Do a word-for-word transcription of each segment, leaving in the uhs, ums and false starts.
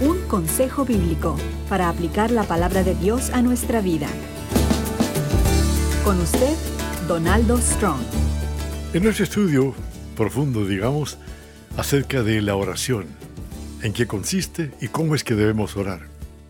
Un consejo bíblico para aplicar la palabra de Dios a nuestra vida. Con usted, Donaldo Strong. En nuestro estudio profundo, digamos, acerca de la oración, en qué consiste y cómo es que debemos orar.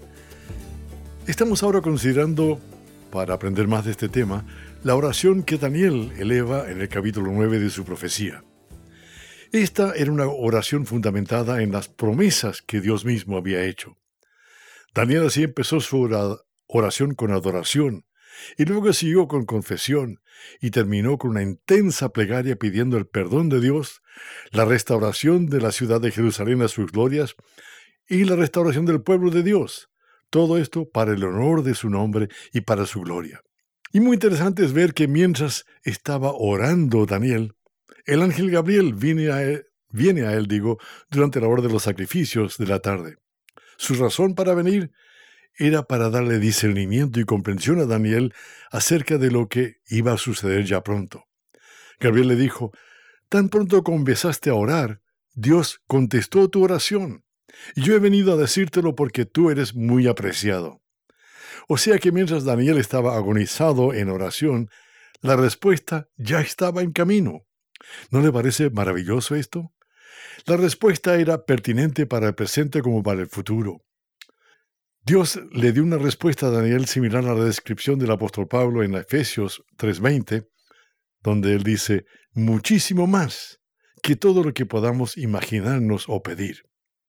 Estamos ahora considerando, para aprender más de este tema, la oración que Daniel eleva en el capítulo nueve de su profecía. Esta era una oración fundamentada en las promesas que Dios mismo había hecho. Daniel así empezó su oración con adoración, y luego siguió con confesión, y terminó con una intensa plegaria pidiendo el perdón de Dios, la restauración de la ciudad de Jerusalén a sus glorias, y la restauración del pueblo de Dios. Todo esto para el honor de su nombre y para su gloria. Y muy interesante es ver que mientras estaba orando Daniel, el ángel Gabriel viene a él, viene a él, digo, durante la hora de los sacrificios de la tarde. Su razón para venir era para darle discernimiento y comprensión a Daniel acerca de lo que iba a suceder ya pronto. Gabriel le dijo: tan pronto como empezaste a orar, Dios contestó tu oración, y yo he venido a decírtelo porque tú eres muy apreciado. O sea que mientras Daniel estaba agonizado en oración, la respuesta ya estaba en camino. ¿No le parece maravilloso esto? La respuesta era pertinente para el presente como para el futuro. Dios le dio una respuesta a Daniel similar a la descripción del apóstol Pablo en Efesios tres veinte, donde él dice: muchísimo más que todo lo que podamos imaginarnos o pedir.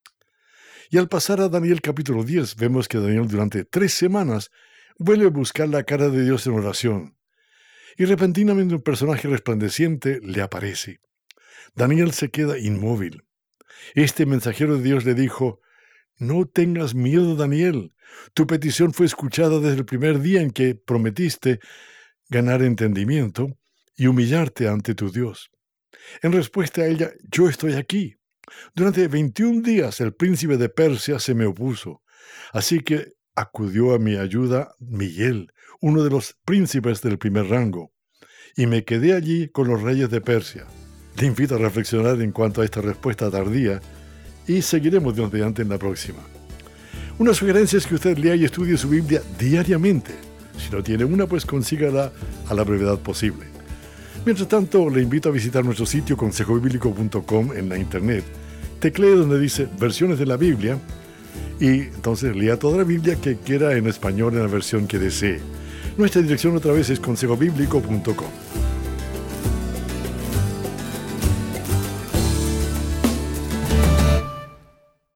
Y al pasar a Daniel capítulo diez, vemos que Daniel durante tres semanas vuelve a buscar la cara de Dios en oración. Y repentinamente un personaje resplandeciente le aparece. Daniel se queda inmóvil. Este mensajero de Dios le dijo: no tengas miedo, Daniel. Tu petición fue escuchada desde el primer día en que prometiste ganar entendimiento y humillarte ante tu Dios. En respuesta a ella, yo estoy aquí. Durante veintiún días el príncipe de Persia se me opuso, así que acudió a mi ayuda Miguel, uno de los príncipes del primer rango, y me quedé allí con los reyes de Persia. Te invito a reflexionar en cuanto a esta respuesta tardía y seguiremos Dios mediante en la próxima. Una sugerencia es que usted lea y estudie su Biblia diariamente. Si no tiene una, pues consígala a la brevedad posible. Mientras tanto, le invito a visitar nuestro sitio consejo bíblico punto com en la internet. Teclee donde dice versiones de la Biblia y entonces lea toda la Biblia que quiera en español en la versión que desee. Nuestra dirección otra vez es consejo bíblico punto com.